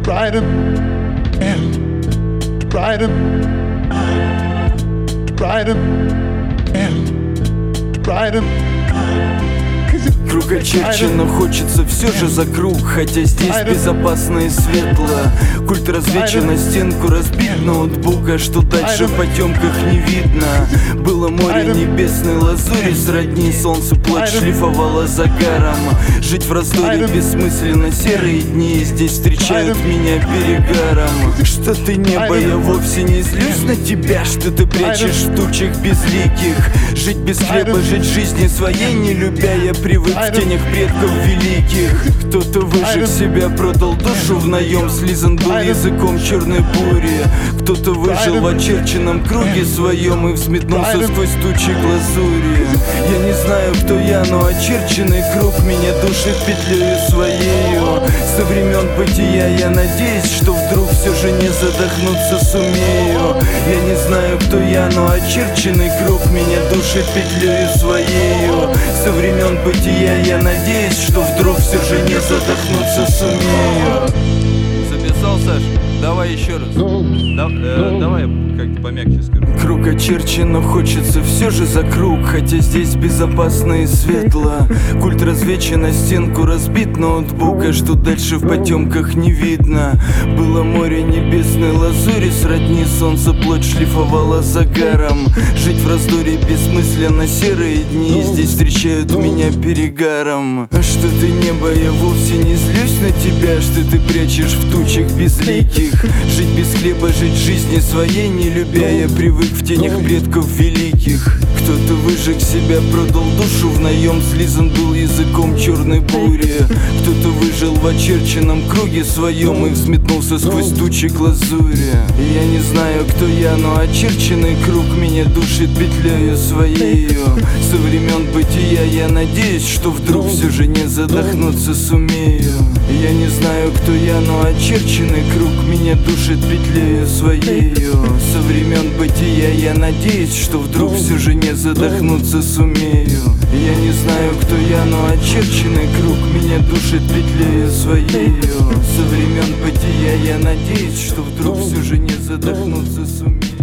brighter and brighter, brighter and brighter. Круг очерчен, хочется все же за круг, хотя здесь безопасно и светло. Культ развечен, на стенку разбит ноутбук, а что дальше в потемках не видно. Было море небесной лазури, сродни солнцу плоть шлифовала загаром. Жить в раздоре бессмысленно, серые дни здесь встречают меня перегаром. Что ты небо, я вовсе не злюсь на тебя, что ты прячешь в тучах безликих. Жить без хлеба, жить жизни своей не любя, я привык в тенях предков великих. Кто-то выжег себя, продал душу в наем, слизан был языком черной бури. Кто-то выжил в очерченном круге своем и взметнулся сквозь тучи глазури. Я не знаю, кто я, но очерченный круг меня душит петлею своею. Со времен бытия я надеюсь, что вдруг все же не задохнуться сумею. Я не знаю, кто я, но очерченный круг меня душит петлею своею. Со времен бытия я надеюсь, что вдруг все же не задохнуться сумею. Записал, Саш? Давай еще раз. Давай как-то помягче скажу. Круг очерчен, но хочется все же за круг, хотя здесь безопасно и светло. Культ развечен, на стенку разбит ноутбук, а что дальше в потемках не видно. Было море небесной лазури, сродни солнце плоть шлифовала загаром. Жить в раздоре бессмысленно, серые дни здесь встречают меня перегаром. Что ты небо, я вовсе не злюсь на тебя, что ты прячешь в тучах безликих. Жить без хлеба, жить жизни своей не любя, я привык в тенях предков великих. Кто-то выжег себя, продал душу в наем, слизан был языком черной бури. Кто-то выжил в очерченном круге своем и взметнулся сквозь тучи глазури. Я не знаю, кто я, но очерченный круг меня душит петлею своею. Со времен бытия я надеюсь, что вдруг все же не задохнуться сумею. Я не знаю, кто я, но очерченный круг меня душит петлею своею. Со времен бытия я надеюсь, что вдруг все же не задохнуться сумею. Я не знаю, кто я, но очерченный круг меня душит петлею своею. Со времен бытия я надеюсь, что вдруг все же не задохнуться сумею.